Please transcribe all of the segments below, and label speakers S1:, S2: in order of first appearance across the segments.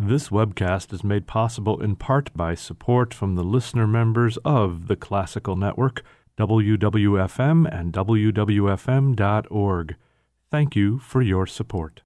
S1: This webcast is made possible in part by support from the listener members of the Classical Network, WWFM and WWFM.org. Thank you for your support.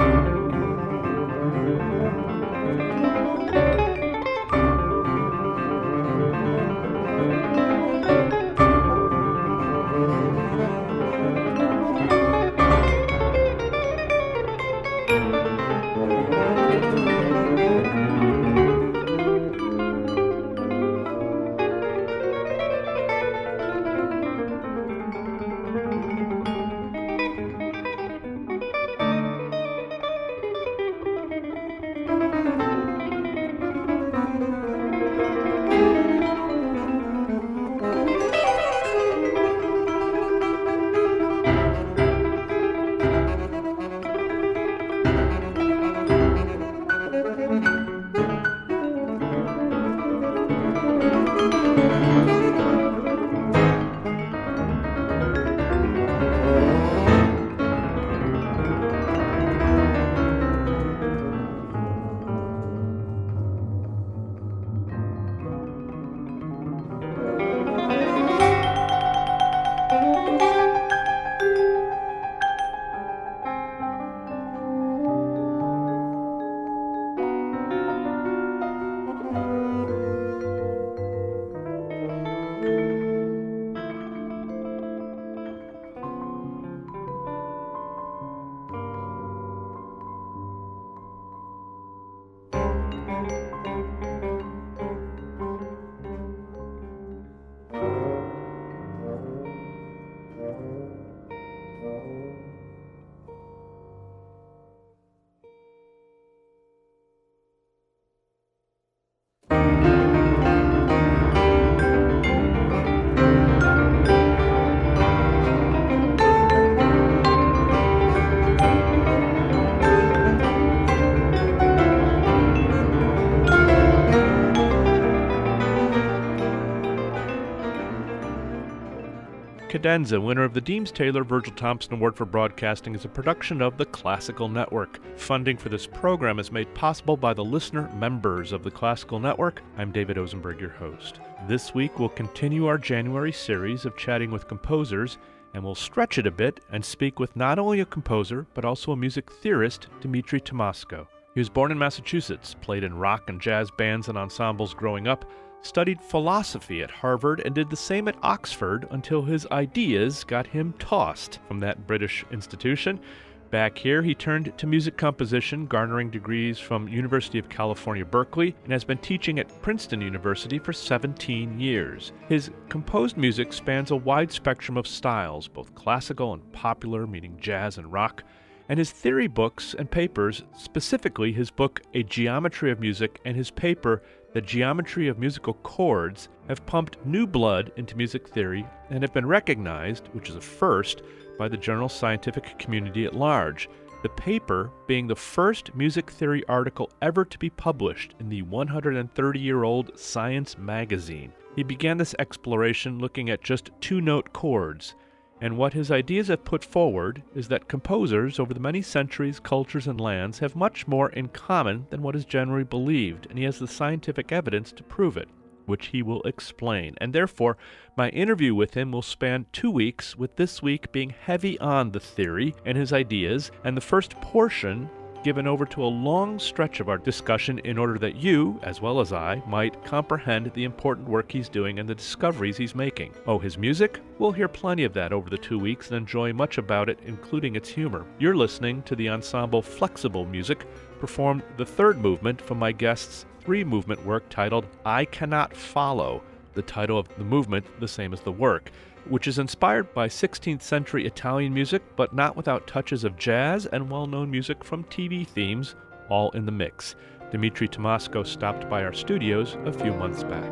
S1: Cadenza, winner of the Deems Taylor Virgil Thompson Award for Broadcasting, is a production of the Classical Network. Funding for this program is made possible by the listener members of the Classical Network. I'm David Osenberg, your host. This week we'll continue our January series of chatting with composers, and we'll stretch it a bit and speak with not only a composer, but also a music theorist, Dimitri Tymoshko. He was born in Massachusetts, played in rock and jazz bands and ensembles growing up, studied philosophy at Harvard, and did the same at Oxford until his ideas got him tossed from that British institution. Back here, he turned to music composition, garnering degrees from University of California, Berkeley, and has been teaching at Princeton University for 17 years. His composed music spans a wide spectrum of styles, both classical and popular, meaning jazz and rock, and his theory books and papers, specifically his book A Geometry of Music and his paper The Geometry of Musical Chords, have pumped new blood into music theory and have been recognized, which is a first, by the general scientific community at large, the paper being the first music theory article ever to be published in the 130-year-old Science magazine. He began this exploration looking at just two-note chords, and what his ideas have put forward is that composers over the many centuries, cultures, and lands have much more in common than what is generally believed, and he has the scientific evidence to prove it, which he will explain. And therefore, my interview with him will span 2 weeks, with this week being heavy on the theory and his ideas, and the first portion given over to a long stretch of our discussion in order that you, as well as I, might comprehend the important work he's doing and the discoveries he's making. Oh, his music? We'll hear plenty of that over the 2 weeks and enjoy much about it, including its humor. You're listening to the ensemble Flexible Music, performed the third movement from my guest's three-movement work titled I Cannot Follow, the title of the movement the same as the work, which is inspired by 16th century Italian music, but not without touches of jazz and well-known music from TV themes, all in the mix. Dimitri Tymoshko stopped by our studios a few months back.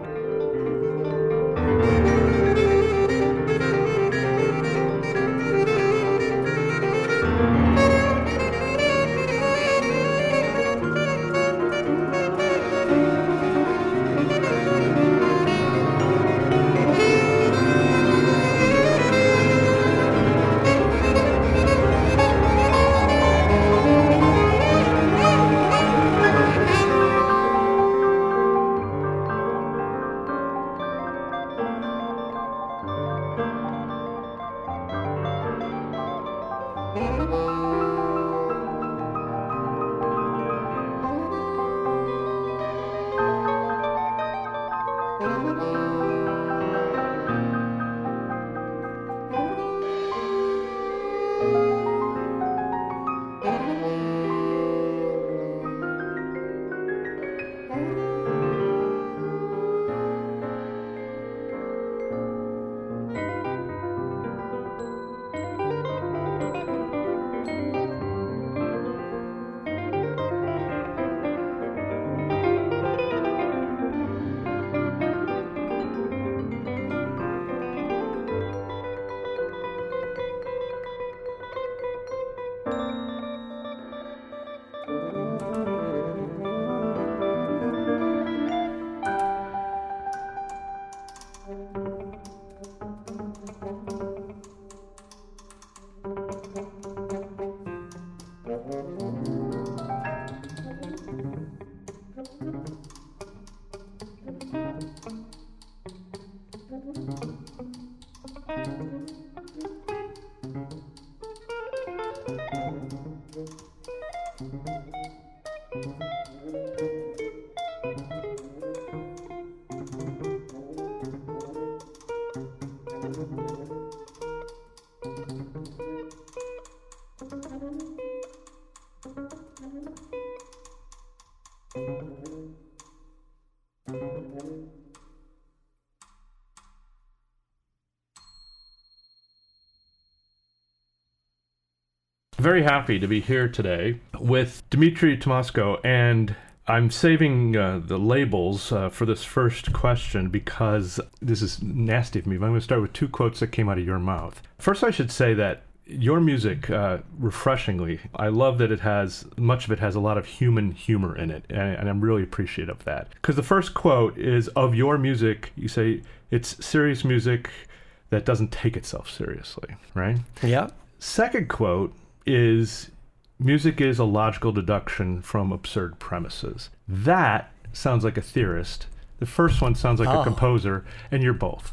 S1: Very happy to be here today with Dmitry Tymoshko, and I'm saving the labels for this first question because this is nasty of me, but I'm going to start with two quotes that came out of your mouth. First, I should say that your music, refreshingly, I love that much of it has a lot of human humor in it, and I'm really appreciative of that. Because the first quote is, of your music, you say, it's serious music that doesn't take itself seriously, right?
S2: Yeah.
S1: Second quote is, music is a logical deduction from absurd premises. That sounds like a theorist. The first one sounds like a composer, and you're both.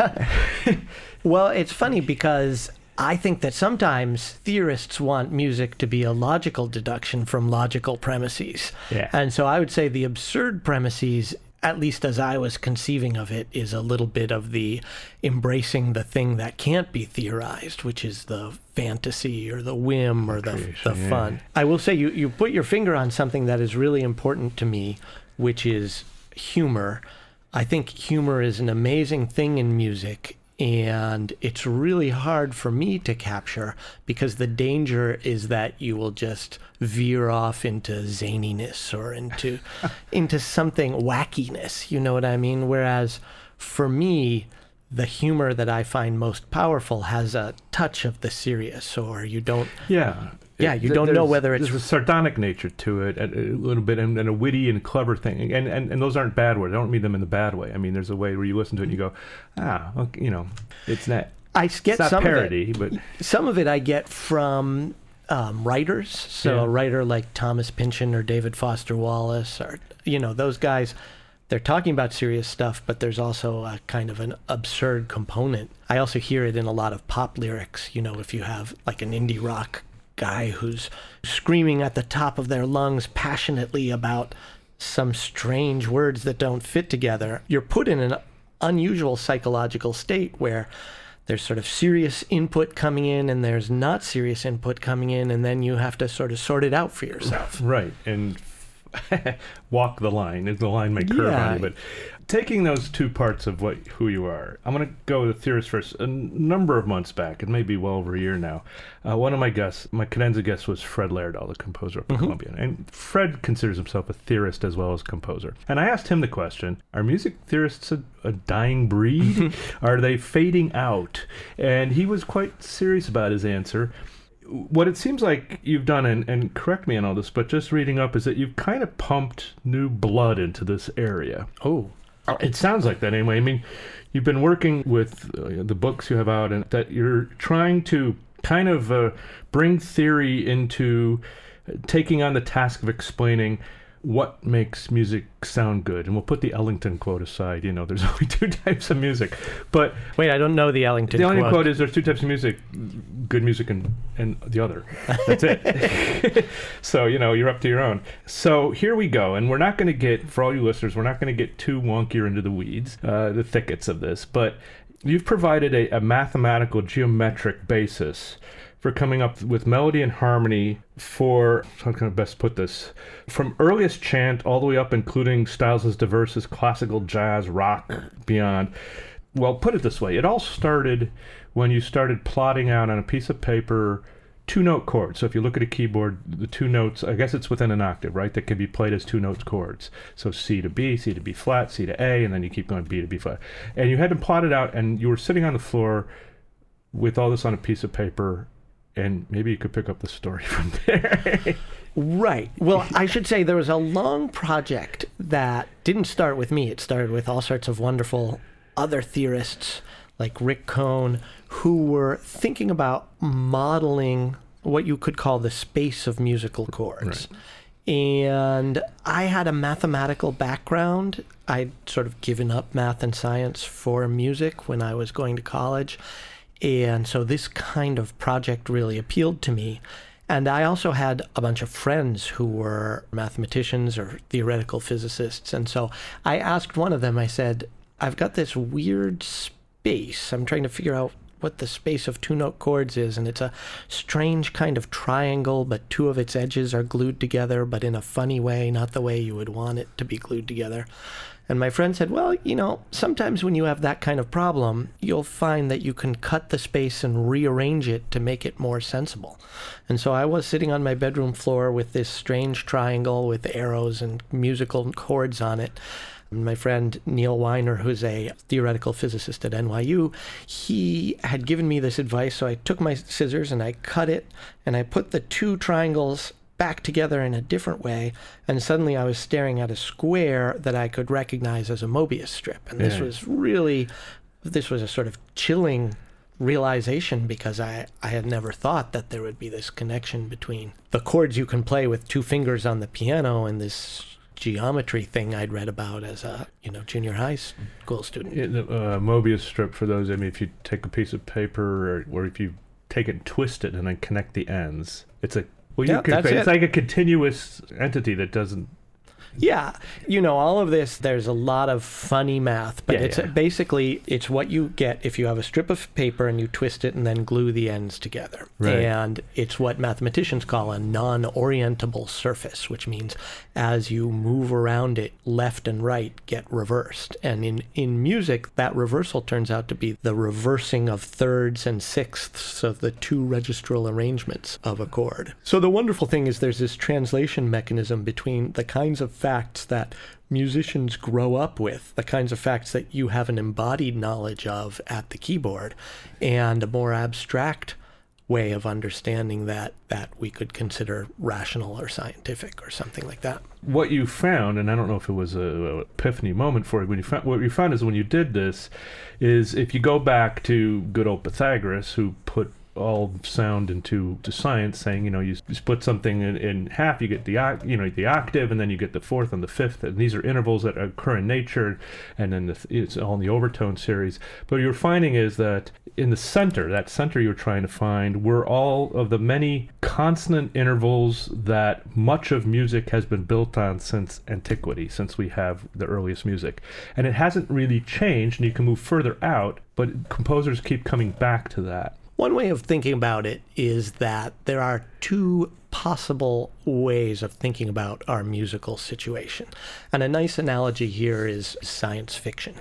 S2: Well, it's funny because I think that sometimes theorists want music to be a logical deduction from logical premises.
S1: Yeah.
S2: And so I would say the absurd premises, at least as I was conceiving of it, is a little bit of the embracing the thing that can't be theorized, which is the fantasy or the whim or the fun. I will say you put your finger on something that is really important to me, which is humor. I think humor is an amazing thing in music, and it's really hard for me to capture because the danger is that you will just veer off into zaniness or into something wackiness, you know what I mean? Whereas for me, the humor that I find most powerful has a touch of the serious, or you don't... you don't know whether it's...
S1: There's a sardonic nature to it, a little bit, and a witty and clever thing. And those aren't bad words. I don't mean them in the bad way. I mean, there's a way where you listen to it and you go, okay, it's not...
S2: It's not
S1: parody, but...
S2: Some of it I get from writers. So a writer like Thomas Pynchon or David Foster Wallace, or, those guys... They're talking about serious stuff, but there's also a kind of an absurd component. I also hear it in a lot of pop lyrics. If you have like an indie rock guy who's screaming at the top of their lungs passionately about some strange words that don't fit together, you're put in an unusual psychological state where there's sort of serious input coming in and there's not serious input coming in, and then you have to sort of sort it out for yourself.
S1: Right, and walk the line. The line may curve on you, but taking those two parts of who you are, I'm going to go with the theorist first. A number of months back, it may be well over a year now, one of my cadenza guests was Fred Laerdal, the composer up in Columbia. And Fred considers himself a theorist as well as composer. And I asked him the question, are music theorists a dying breed? Are they fading out? And he was quite serious about his answer. What it seems like you've done, and correct me on all this, but just reading up, is that you've kind of pumped new blood into this area.
S2: Oh.
S1: It sounds like that anyway. I mean, you've been working with the books you have out, and that you're trying to kind of bring theory into taking on the task of explaining what makes music sound good. And we'll put the Ellington quote aside. There's only two types of music. But
S2: wait, I don't know the Ellington quote.
S1: The Ellington quote is there's two types of music, good music and the other. That's it. So, you're up to your own. So here we go. And we're not going to get, for all you listeners, we're not going to get too wonky or into the weeds, the thickets of this. But you've provided a mathematical, geometric basis for coming up with melody and harmony for, how can I best put this, from earliest chant all the way up, including styles as diverse as classical, jazz, rock, beyond. Well, put it this way, it all started when you started plotting out on a piece of paper two-note chords. So if you look at a keyboard, the two notes, I guess it's within an octave, right, that can be played as two-note chords. So C to B flat, C to A, and then you keep going B to B flat. And you had them plotted out, and you were sitting on the floor with all this on a piece of paper, and maybe you could pick up the story from there.
S2: Right. Well, I should say there was a long project that didn't start with me. It started with all sorts of wonderful other theorists like Rick Cohn, who were thinking about modeling what you could call the space of musical chords.
S1: Right.
S2: And I had a mathematical background. I'd sort of given up math and science for music when I was going to college. And so this kind of project really appealed to me. And I also had a bunch of friends who were mathematicians or theoretical physicists. And so I asked one of them, I said, I've got this weird space. I'm trying to figure out what the space of two-note chords is, and it's a strange kind of triangle, but two of its edges are glued together, but in a funny way, not the way you would want it to be glued together. And my friend said, well, sometimes when you have that kind of problem, you'll find that you can cut the space and rearrange it to make it more sensible. And so I was sitting on my bedroom floor with this strange triangle with arrows and musical chords on it. My friend Neil Weiner, who's a theoretical physicist at NYU, he had given me this advice, so I took my scissors and I cut it, and I put the two triangles back together in a different way, and suddenly I was staring at a square that I could recognize as a Mobius strip. And this was a sort of chilling realization, because I had never thought that there would be this connection between the chords you can play with two fingers on the piano and this geometry thing I'd read about as a junior high school student.
S1: Mobius strip, for those, if you take a piece of paper or if you take it and twist it and then connect the ends, it's like a continuous entity that doesn't.
S2: Yeah, all of this, there's a lot of funny math, but basically it's what you get if you have a strip of paper and you twist it and then glue the ends together.
S1: Right.
S2: And it's what mathematicians call a non-orientable surface, which means as you move around it, left and right get reversed. And in music, that reversal turns out to be the reversing of thirds and sixths of the two registral arrangements of a chord. So the wonderful thing is there's this translation mechanism between the kinds of facts that musicians grow up with, the kinds of facts that you have an embodied knowledge of at the keyboard, and a more abstract way of understanding that we could consider rational or scientific or something like that.
S1: What you found, and I don't know if it was a epiphany moment for you, what you found is when you did this, is if you go back to good old Pythagoras, who put all sound into science, saying, you split something in half, you get the octave, and then you get the fourth and the fifth, and these are intervals that occur in nature, and then it's all in the overtone series. But what you're finding is that in the center, that center you're trying to find, were all of the many consonant intervals that much of music has been built on since antiquity, since we have the earliest music. And it hasn't really changed, and you can move further out, but composers keep coming back to that.
S2: One way of thinking about it is that there are two possible ways of thinking about our musical situation. And a nice analogy here is science fiction.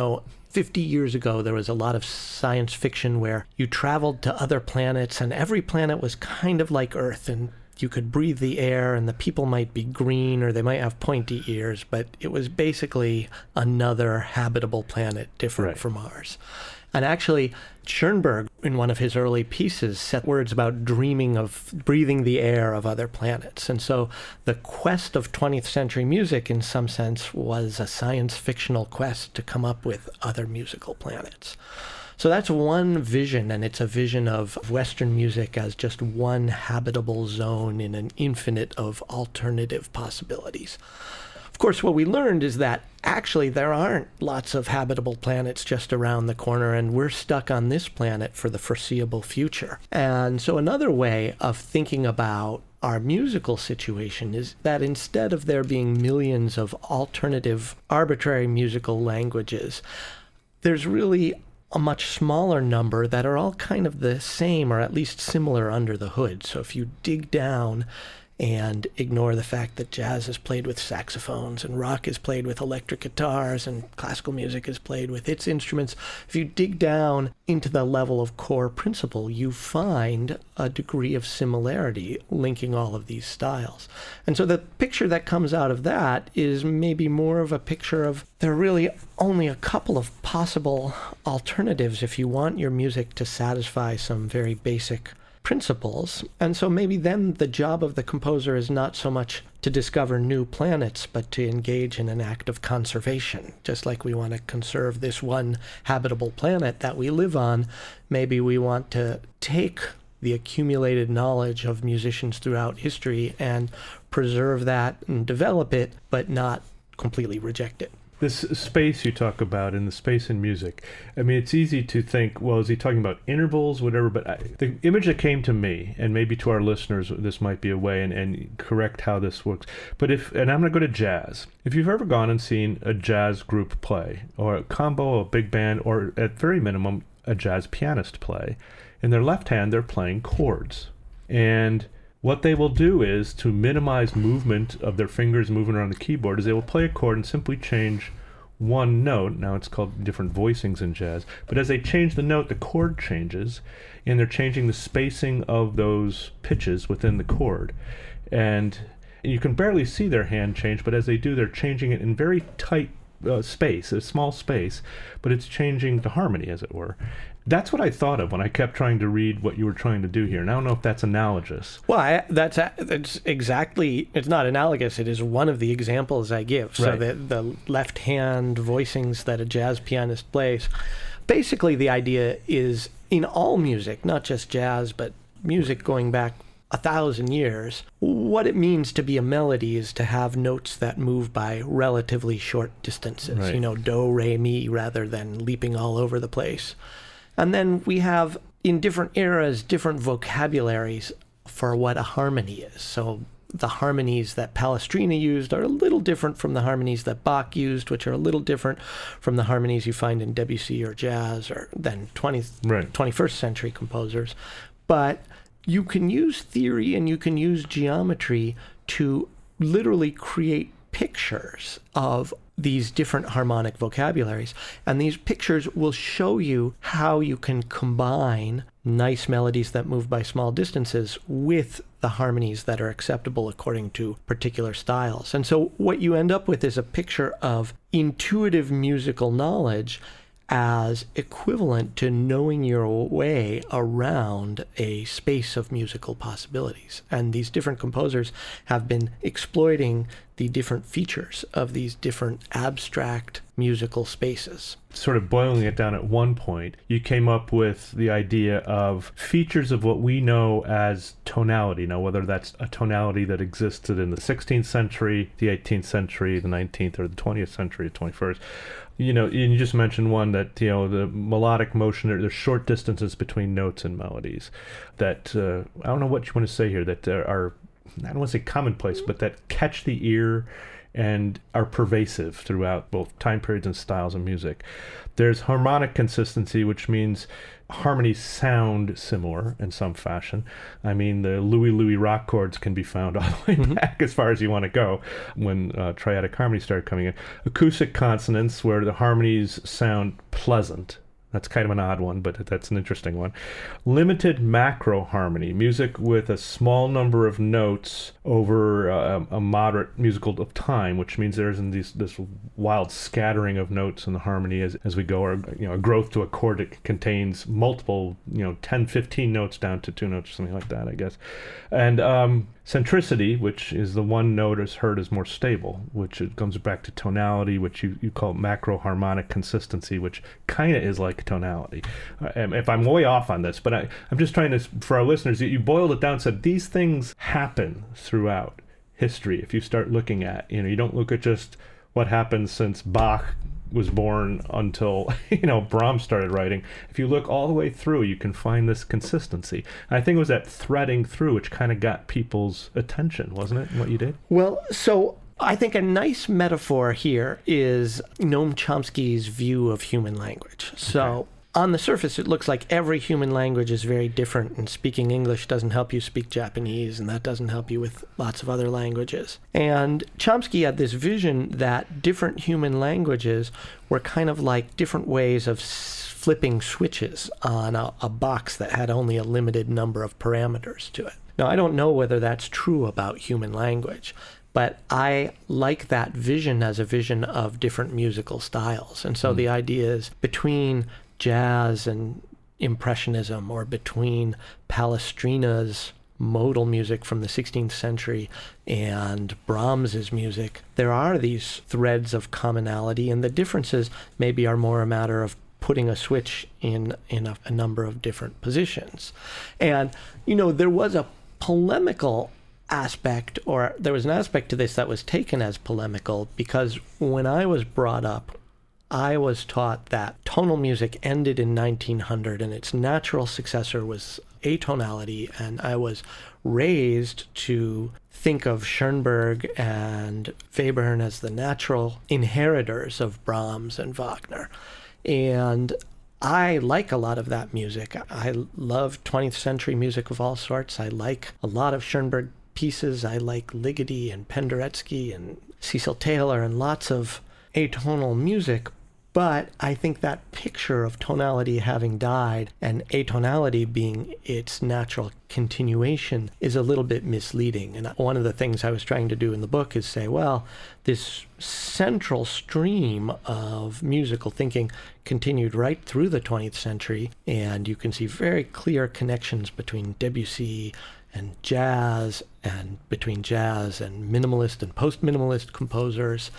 S2: 50 years ago, there was a lot of science fiction where you traveled to other planets, and every planet was kind of like Earth, and you could breathe the air, and the people might be green or they might have pointy ears, but it was basically another habitable planet different from ours. And actually, Schoenberg, in one of his early pieces, set words about dreaming of breathing the air of other planets. And so the quest of 20th century music, in some sense, was a science fictional quest to come up with other musical planets. So that's one vision, and it's a vision of Western music as just one habitable zone in an infinite of alternative possibilities. Of course, what we learned is that actually there aren't lots of habitable planets just around the corner, and we're stuck on this planet for the foreseeable future. And so another way of thinking about our musical situation is that instead of there being millions of alternative, arbitrary musical languages, there's really a much smaller number that are all kind of the same, or at least similar under the hood. So if you dig down and ignore the fact that jazz is played with saxophones and rock is played with electric guitars and classical music is played with its instruments, if you dig down into the level of core principle, you find a degree of similarity linking all of these styles. And so the picture that comes out of that is maybe more of a picture of there are really only a couple of possible alternatives if you want your music to satisfy some very basic principles. And so maybe then the job of the composer is not so much to discover new planets, but to engage in an act of conservation. Just like we want to conserve this one habitable planet that we live on, maybe we want to take the accumulated knowledge of musicians throughout history and preserve that and develop it, but not completely reject it.
S1: This space you talk about and the space in music, I mean, it's easy to think, well, is he talking about intervals, whatever, but the image that came to me, and maybe to our listeners, this might be a way and correct how this works, but and I'm going to go to jazz. If you've ever gone and seen a jazz group play, or a combo, a big band, or at very minimum, a jazz pianist play, in their left hand, they're playing chords. And what they will do is, to minimize movement of their fingers moving around the keyboard, is they will play a chord and simply change one note. Now it's called different voicings in jazz, but as they change the note, the chord changes, and they're changing the spacing of those pitches within the chord. And you can barely see their hand change, but as they do, they're changing it in very tight space, a small space, but it's changing the harmony, as it were. That's what I thought of when I kept trying to read what you were trying to do here. And I don't know if that's analogous.
S2: Well, that's exactly, it's not analogous. It is one of the examples I give. So the left-hand voicings that a jazz pianist plays, basically the idea is in all music, not just jazz, but music going back 1,000 years, what it means to be a melody is to have notes that move by relatively short distances. Right. Do, re, mi, rather than leaping all over the place. And then we have, in different eras, different vocabularies for what a harmony is. So the harmonies that Palestrina used are a little different from the harmonies that Bach used, which are a little different from the harmonies you find in Debussy or jazz or then 21st century composers. But you can use theory and you can use geometry to literally create pictures of these different harmonic vocabularies. And these pictures will show you how you can combine nice melodies that move by small distances with the harmonies that are acceptable according to particular styles. And so what you end up with is a picture of intuitive musical knowledge as equivalent to knowing your way around a space of musical possibilities. And these different composers have been exploiting the different features of these different abstract musical spaces.
S1: Sort of boiling it down at one point, you came up with the idea of features of what we know as tonality. Now, whether that's a tonality that existed in the 16th century, the 18th century, the 19th, or the 20th century, the 21st. And you just mentioned one that, the melodic motion, there's short distances between notes and melodies that, I don't know what you want to say here, that are, I don't want to say commonplace, but that catch the ear and are pervasive throughout both time periods and styles of music. There's harmonic consistency, which means harmonies sound similar in some fashion. I mean, the Louie Louie rock chords can be found all the way back as far as you want to go when triadic harmony started coming in. Acoustic consonance, where the harmonies sound pleasant. That's kind of an odd one, but that's an interesting one. Limited macro harmony, music with a small number of notes over a moderate musical of time, which means there isn't this wild scattering of notes in the harmony as we go, or a growth to a chord that contains multiple, 10, 15 notes down to 2 notes or something like that, I guess. And centricity, which is the one note is heard as more stable, which it comes back to tonality, which you call macro harmonic consistency, which kind of is like tonality. If I'm way off on this, but I'm just trying to, for our listeners, you boiled it down and said these things happen throughout history. If you start looking at, you don't look at just what happened since Bach was born until Brahms started writing. If you look all the way through, you can find this consistency. And I think it was that threading through which kind of got people's attention, wasn't it, what you did?
S2: Well, so I think a nice metaphor here is Noam Chomsky's view of human language. So on the surface, it looks like every human language is very different, and speaking English doesn't help you speak Japanese, and that doesn't help you with lots of other languages. And Chomsky had this vision that different human languages were kind of like different ways of flipping switches on a box that had only a limited number of parameters to it. Now, I don't know whether that's true about human language, but I like that vision as a vision of different musical styles. And so the idea is between jazz and impressionism, or between Palestrina's modal music from the 16th century and Brahms's music, there are these threads of commonality, and the differences maybe are more a matter of putting a switch in a number of different positions. And, there was a polemical aspect, or there was an aspect to this that was taken as polemical, because when I was brought up, I was taught that tonal music ended in 1900 and its natural successor was atonality, and I was raised to think of Schoenberg and Webern as the natural inheritors of Brahms and Wagner. And I like a lot of that music. I love 20th century music of all sorts. I like a lot of Schoenberg pieces. I like Ligeti and Penderecki and Cecil Taylor and lots of atonal music. But I think that picture of tonality having died and atonality being its natural continuation is a little bit misleading. And one of the things I was trying to do in the book is say, well, this central stream of musical thinking continued right through the 20th century, and you can see very clear connections between Debussy and jazz, and between jazz and minimalist and post-minimalist composers.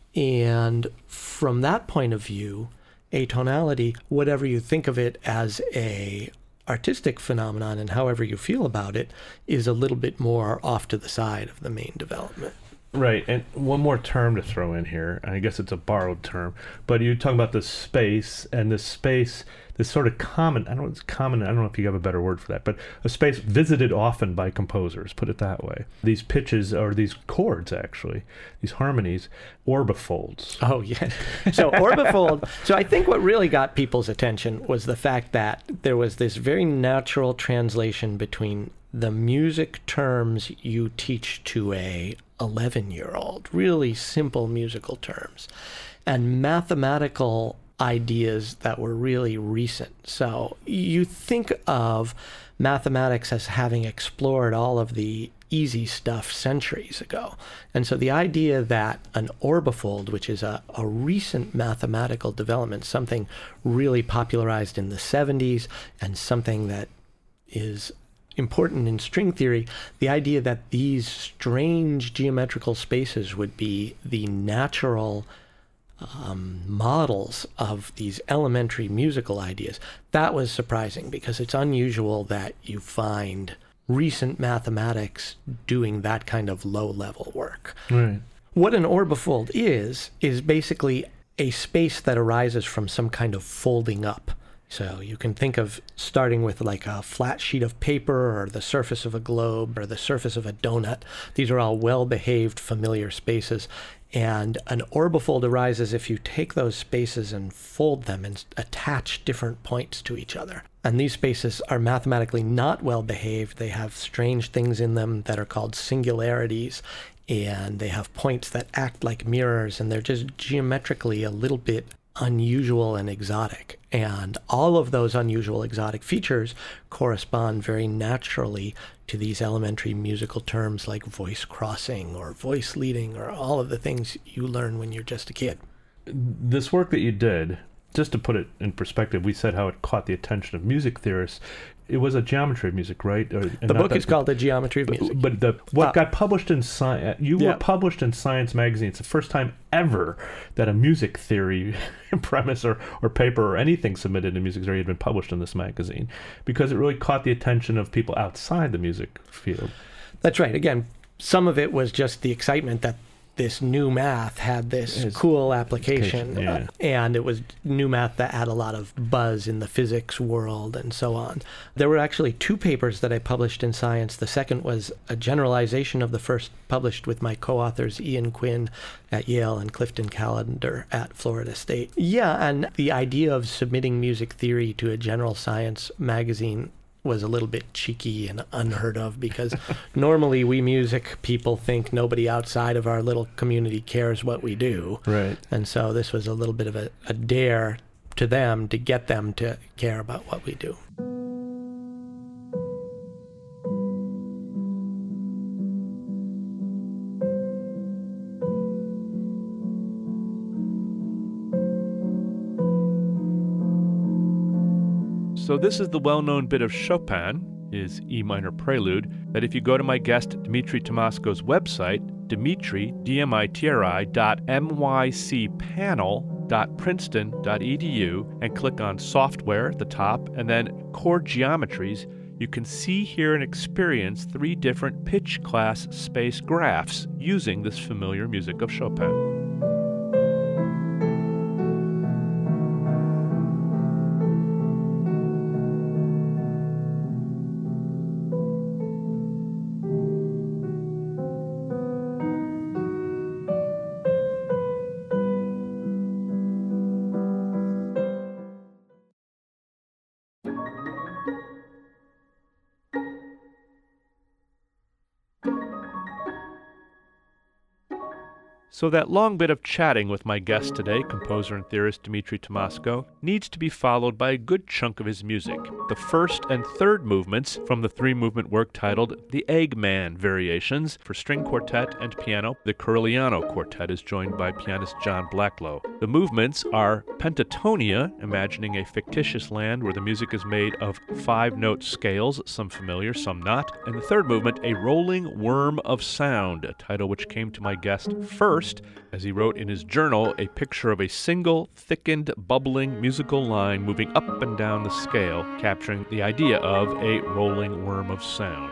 S2: And from that point of view, atonality, whatever you think of it as a artistic phenomenon and however you feel about it, is a little bit more off to the side of the main development.
S1: Right, and one more term to throw in here, and I guess it's a borrowed term, but you're talking about the space, and this space, this sort of common, I don't know if you have a better word for that, but a space visited often by composers, put it that way. These pitches, or these chords actually, these harmonies, orbifolds.
S2: Oh, yeah. So orbifold, so I think what really got people's attention was the fact that there was this very natural translation between the music terms you teach to a 11-year-old, really simple musical terms, and mathematical ideas that were really recent. So you think of mathematics as having explored all of the easy stuff centuries ago. And so the idea that an orbifold, which is a recent mathematical development, something really popularized in the 70s and something that is important in string theory, the idea that these strange geometrical spaces would be the natural models of these elementary musical ideas, that was surprising, because it's unusual that you find recent mathematics doing that kind of low-level work.
S1: Right.
S2: What an orbifold is basically a space that arises from some kind of folding up. So you can think of starting with like a flat sheet of paper, or the surface of a globe, or the surface of a donut. These are all well-behaved, familiar spaces. And an orbifold arises if you take those spaces and fold them and attach different points to each other. And these spaces are mathematically not well-behaved. They have strange things in them that are called singularities, and they have points that act like mirrors, and they're just geometrically a little bit unusual and exotic. And all of those unusual exotic features correspond very naturally to these elementary musical terms like voice crossing or voice leading, or all of the things you learn when you're just a kid.
S1: This work that you did, just to put it in perspective, we said how it caught the attention of music theorists. It was a geometry of music, right?
S2: The book is called The Geometry of Music.
S1: But what got published in Science, were published in Science magazine. It's the first time ever that a music theory premise or paper or anything submitted in music theory had been published in this magazine, because it really caught the attention of people outside the music field.
S2: That's right. Again, some of it was just the excitement that this new math had this cool application, and it was new math that had a lot of buzz in the physics world and so on. There were actually 2 papers that I published in Science. The second was a generalization of the first, published with my co-authors Ian Quinn at Yale and Clifton Callender at Florida State. Yeah, and the idea of submitting music theory to a general science magazine was a little bit cheeky and unheard of, because normally we music people think nobody outside of our little community cares what we do.
S1: Right.
S2: And so this was a little bit of a dare to them to get them to care about what we do.
S1: So this is the well-known bit of Chopin, his E minor prelude, that if you go to my guest Dmitri Tomasko's website, dmitri.mycpanel.princeton.edu, and click on Software at the top, and then Chord Geometries, you can see, hear, and experience 3 different pitch class space graphs using this familiar music of Chopin. So that long bit of chatting with my guest today, composer and theorist Dmitri Tymoshko, needs to be followed by a good chunk of his music. The first and third movements from the 3-movement work titled The Eggman Variations for string quartet and piano. The Corigliano Quartet is joined by pianist John Blacklow. The movements are Pentatonia, imagining a fictitious land where the music is made of 5-note scales, some familiar, some not. And the third movement, A Rolling Worm of Sound, a title which came to my guest first, as he wrote in his journal, a picture of a single, thickened, bubbling musical line moving up and down the scale, capturing the idea of a rolling worm of sound.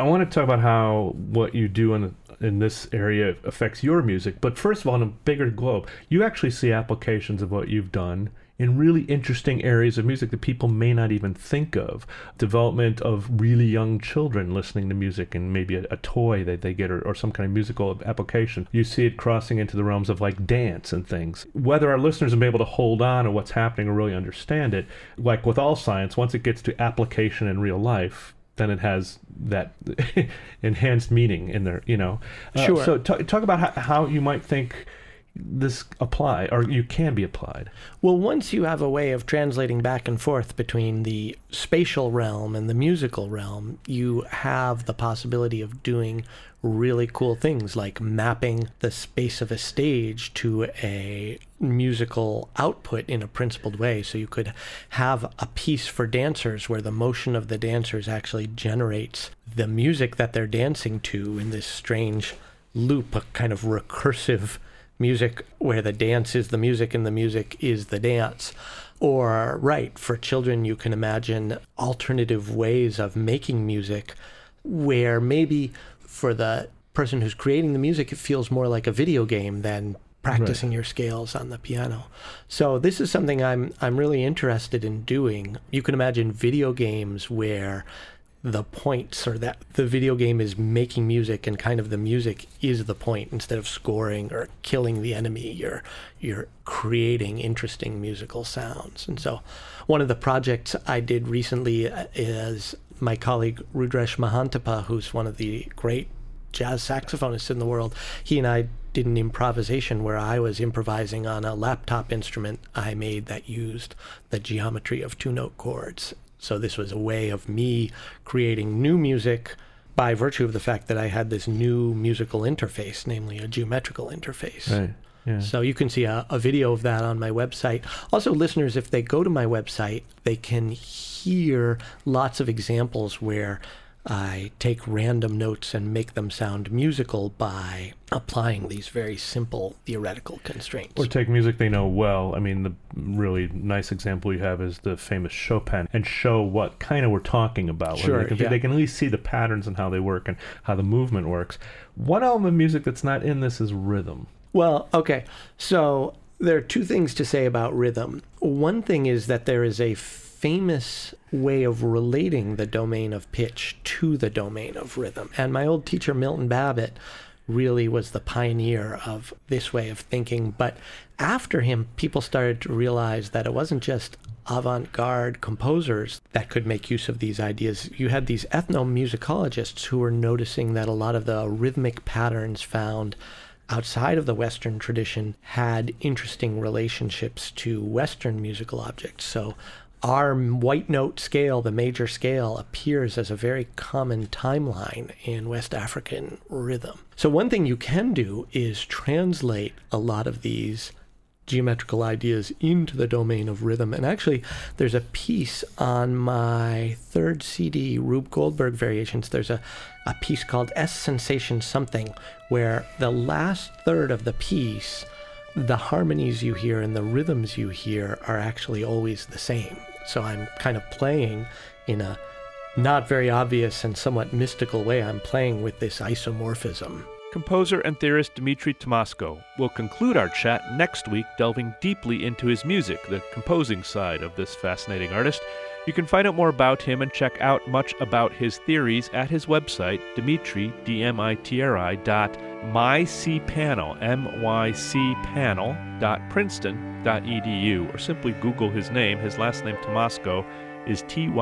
S1: I want to talk about how what you do in this area affects your music. But first of all, on a bigger globe, you actually see applications of what you've done in really interesting areas of music that people may not even think of. Development of really young children listening to music and maybe a toy that they get or some kind of musical application. You see it crossing into the realms of like dance and things. Whether our listeners will be able to hold on to what's happening or really understand it, like with all science, once it gets to application in real life, then it has that enhanced meaning in there, you know.
S2: Sure.
S1: So talk about how you might think this apply, or you can be applied.
S2: Well, once you have a way of translating back and forth between the spatial realm and the musical realm, you have the possibility of doing really cool things like mapping the space of a stage to a musical output in a principled way. So you could have a piece for dancers where the motion of the dancers actually generates the music that they're dancing to in this strange loop, a kind of recursive music where the dance is the music and the music is the dance. Or, right, for children, you can imagine alternative ways of making music where maybe for the person who's creating the music, it feels more like a video game than practicing your scales on the piano. So this is something I'm really interested in doing. You can imagine video games where the points, or that the video game is making music and kind of the music is the point. Instead of scoring or killing the enemy, you're creating interesting musical sounds. And so one of the projects I did recently is my colleague Rudresh Mahantapa, who's one of the great jazz saxophonists in the world. He and I did an improvisation where I was improvising on a laptop instrument I made that used the geometry of 2-note chords. So this was a way of me creating new music by virtue of the fact that I had this new musical interface, namely a geometrical interface.
S1: Right. Yeah.
S2: So you can see a video of that on my website. Also, listeners, if they go to my website, they can hear lots of examples where I take random notes and make them sound musical by applying these very simple theoretical constraints.
S1: Or take music they know well. I mean, the really nice example you have is the famous Chopin, and show what kind of we're talking about.
S2: Sure,
S1: They can at least see the patterns and how they work and how the movement works. One element of music that's not in this is rhythm.
S2: Well, okay. So there are two things to say about rhythm. One thing is that there is a famous way of relating the domain of pitch to the domain of rhythm. And my old teacher, Milton Babbitt, really was the pioneer of this way of thinking. But after him, people started to realize that it wasn't just avant-garde composers that could make use of these ideas. You had these ethnomusicologists who were noticing that a lot of the rhythmic patterns found outside of the Western tradition had interesting relationships to Western musical objects. So our white note scale, the major scale, appears as a very common timeline in West African rhythm. So one thing you can do is translate a lot of these geometrical ideas into the domain of rhythm. And actually, there's a piece on my third CD, Rube Goldberg Variations. There's a piece called S Sensation Something, where the last third of the piece, the harmonies you hear and the rhythms you hear are actually always the same. So I'm kind of playing in a not very obvious and somewhat mystical way. I'm playing with this isomorphism.
S1: Composer and theorist Dimitri Tomasko will conclude our chat next week, delving deeply into his music, the composing side of this fascinating artist. You can find out more about him and check out much about his theories at his website, Dimitri, mycpanel, mycpanel.princeton.edu, or simply Google his name. His last name, Tomasko, is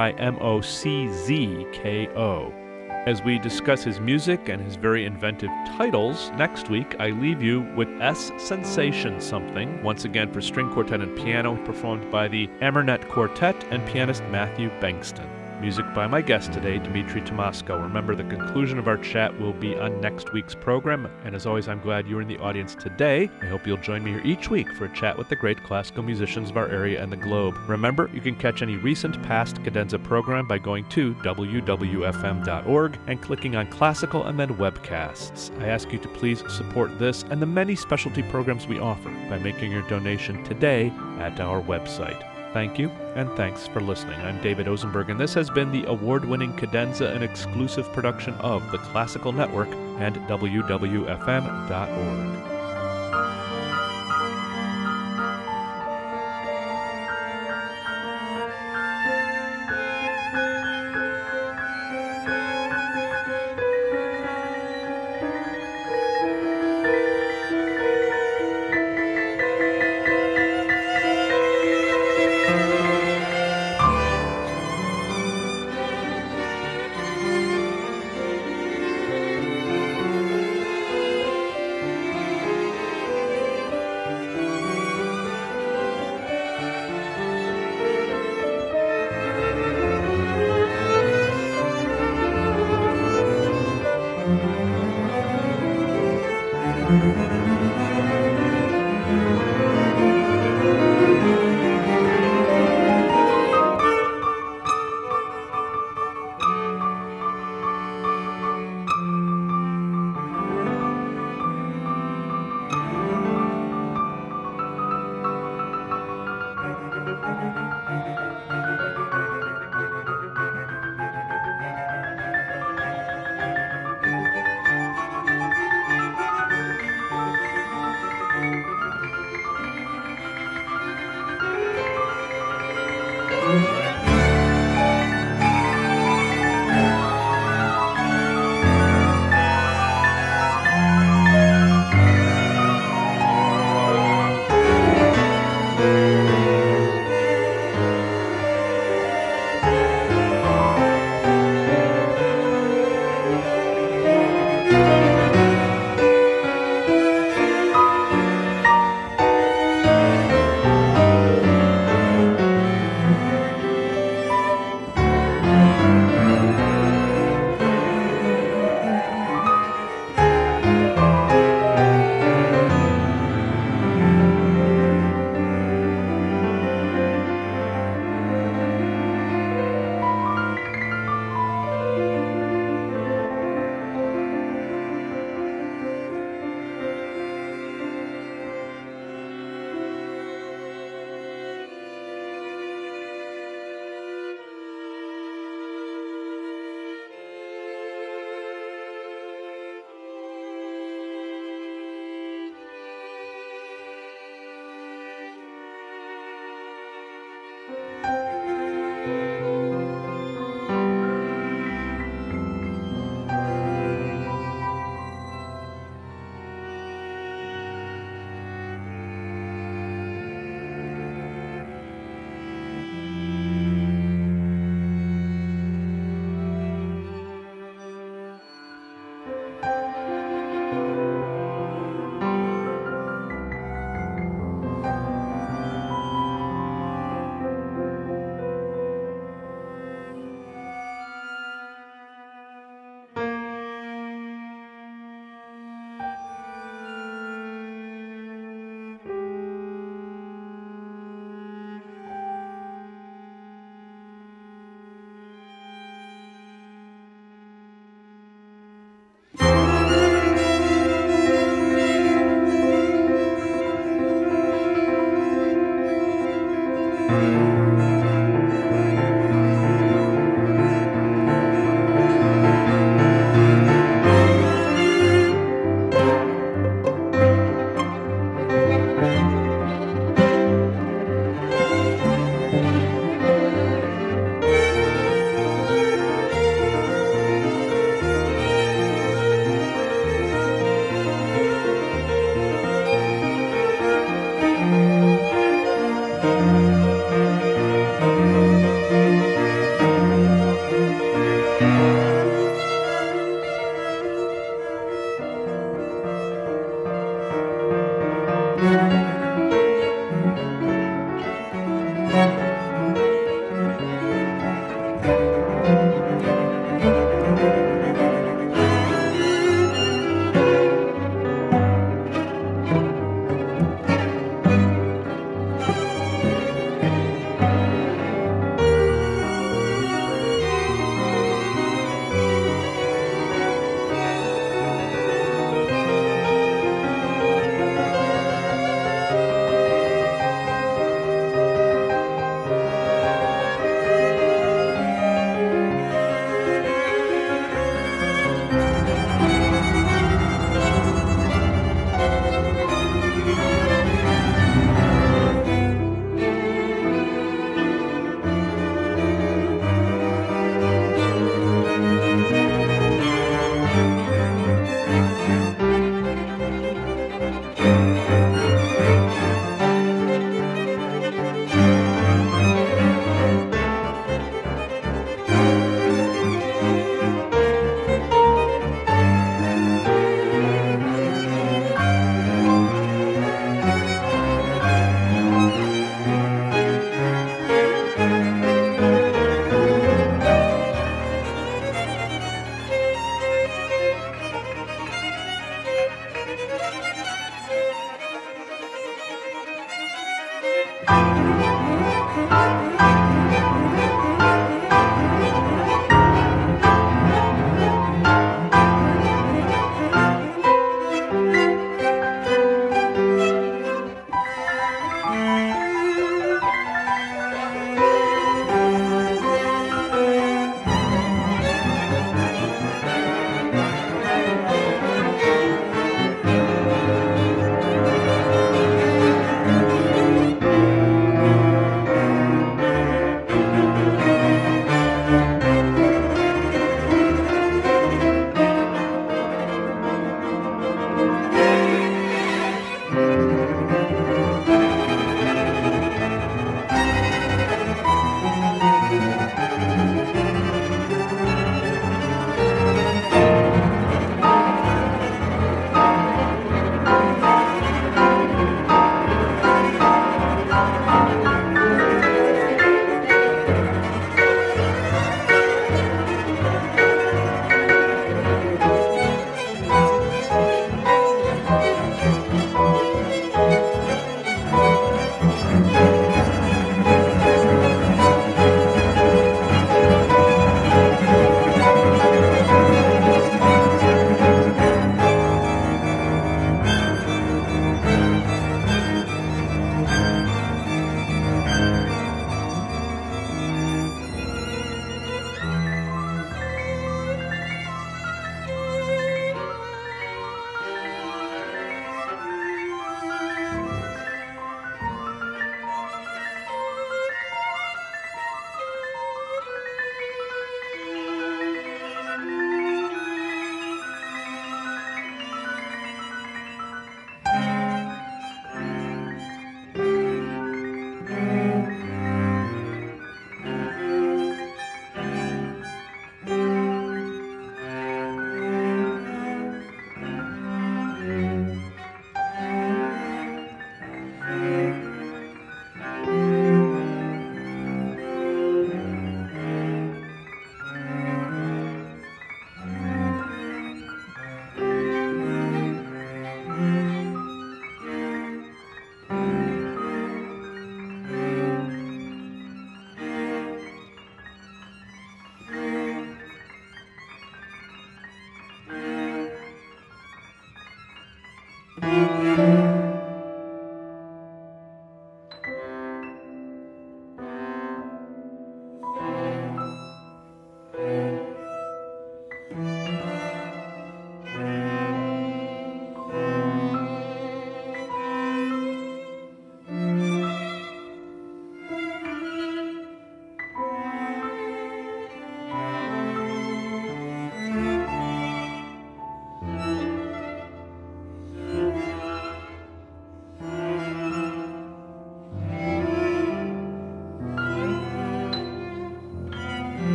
S1: Tymoczko. As we discuss his music and his very inventive titles, next week I leave you with S Sensation Something, once again for string quartet and piano, performed by the Amernet Quartet and pianist Matthew Bankston. Music by my guest today, Dimitri Tomasko. Remember, the conclusion of our chat will be on next week's program, and as always, I'm glad you're in the audience today. I hope you'll join me here each week for a chat with the great classical musicians of our area and the globe. Remember, you can catch any recent past Cadenza program by going to wwfm.org and clicking on Classical and then Webcasts. I ask you to please support this and the many specialty programs we offer by making your donation today at our website. Thank you, and thanks for listening. I'm David Osenberg, and this has been the award-winning Cadenza, an exclusive production of the Classical Network and WWFM.org.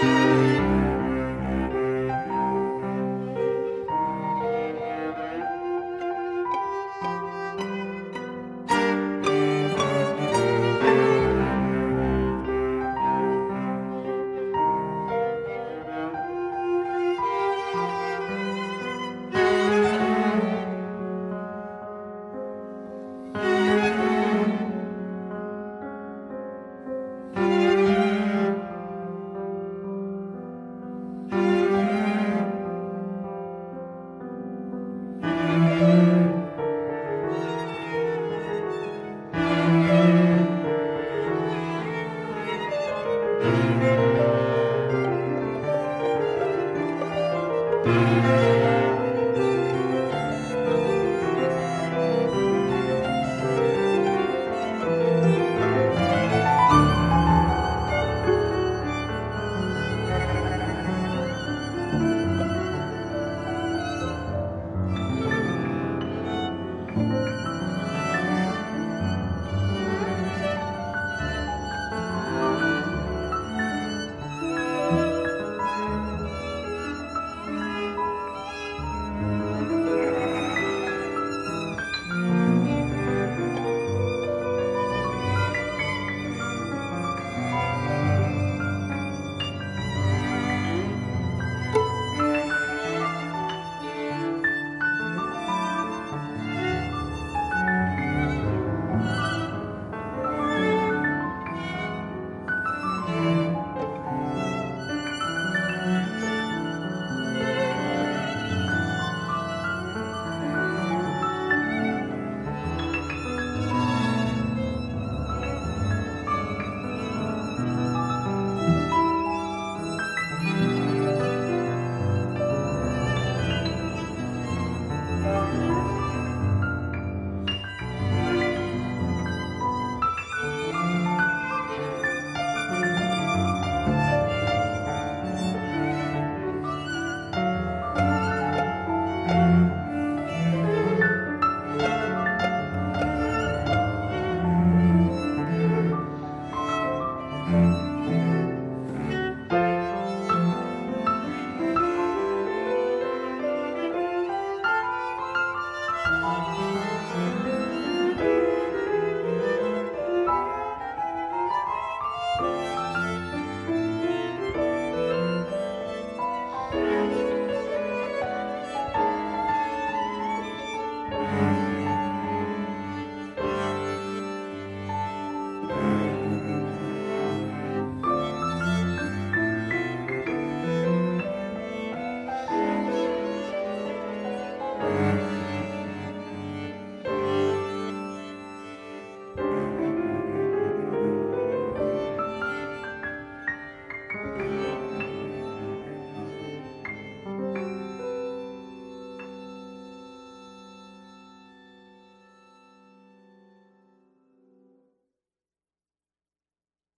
S3: Thank you.